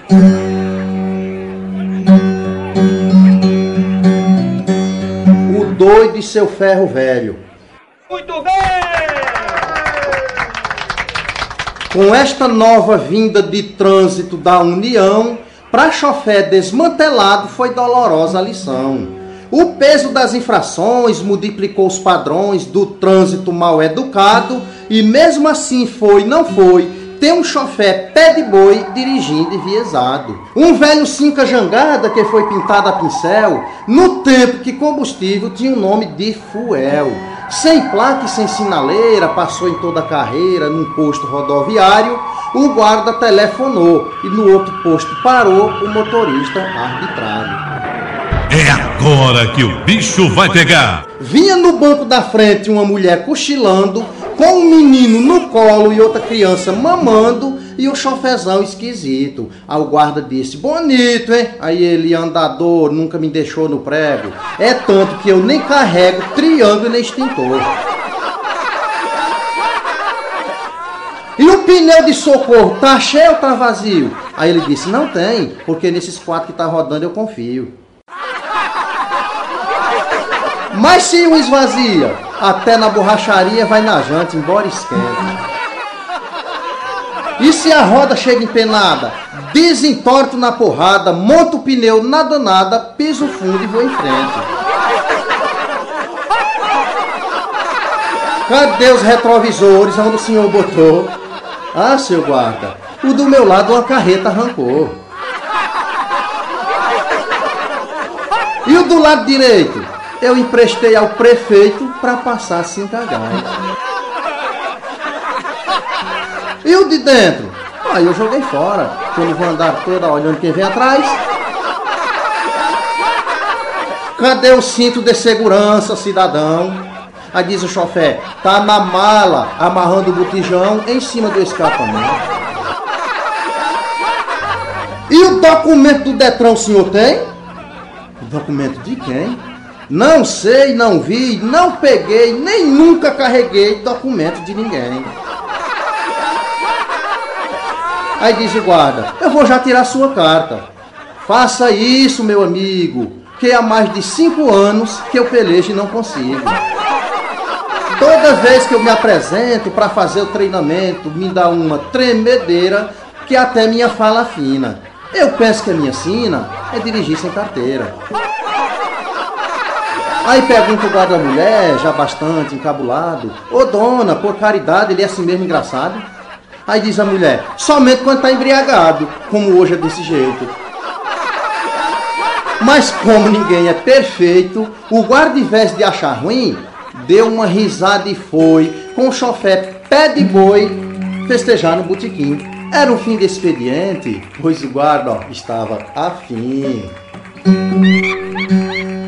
O doido e seu ferro velho. Muito bem! Com esta nova vinda de trânsito da União, para chofé desmantelado foi dolorosa a lição. O peso das infrações multiplicou os padrões do trânsito mal educado e mesmo assim não foi, tem um chofé pé de boi dirigindo enviesado. Um velho Cinca jangada que foi pintado a pincel no tempo que combustível tinha o nome de fuel. Sem placa e sem sinaleira, passou em toda a carreira num posto rodoviário, o guarda telefonou e no outro posto parou o motorista arbitrário. É agora que o bicho vai pegar! Vinha no banco da frente uma mulher cochilando, com um menino no colo e outra criança mamando, e o chofezão esquisito. Aí o guarda disse: bonito, hein? Aí ele: andador, nunca me deixou no prego. É tanto que eu nem carrego triângulo nem extintor. E o pneu de socorro, tá cheio ou tá vazio? Aí ele disse: não tem, porque nesses 4 que tá rodando eu confio. Mas se o esvazia, até na borracharia vai na janta, embora esquenta. E se a roda chega empenada, desentorto na porrada, monta o pneu na danada, piso fundo e vou em frente. Cadê os retrovisores onde o senhor botou? Ah, seu guarda, o do meu lado uma carreta arrancou. E o do lado direito? Eu emprestei ao prefeito para passar 5 gás. E o de dentro? Aí eu joguei fora, que eu não vou andar toda olhando quem vem atrás. Cadê o cinto de segurança, cidadão? Aí diz o chofé: tá na mala, amarrando o botijão em cima do escapamento. E o documento do Detran o senhor tem? O documento de quem? Não sei, não vi, não peguei, nem nunca carreguei documento de ninguém. Aí diz o guarda: eu vou já tirar sua carta. Faça isso, meu amigo, que há mais de 5 anos que eu pelejo e não consigo. Toda vez que eu me apresento para fazer o treinamento, me dá uma tremedeira que até minha fala afina. Eu penso que a minha sina é dirigir sem carteira. Aí pergunta o guarda mulher, já bastante encabulado: ô dona, por caridade, ele é assim mesmo engraçado? Aí diz a mulher: somente quando está embriagado, como hoje é desse jeito. Mas como ninguém é perfeito, o guarda, em vez de achar ruim, deu uma risada e foi, com o chofé pé de boi, festejar no botequim. Era o fim do expediente, pois o guarda estava afim.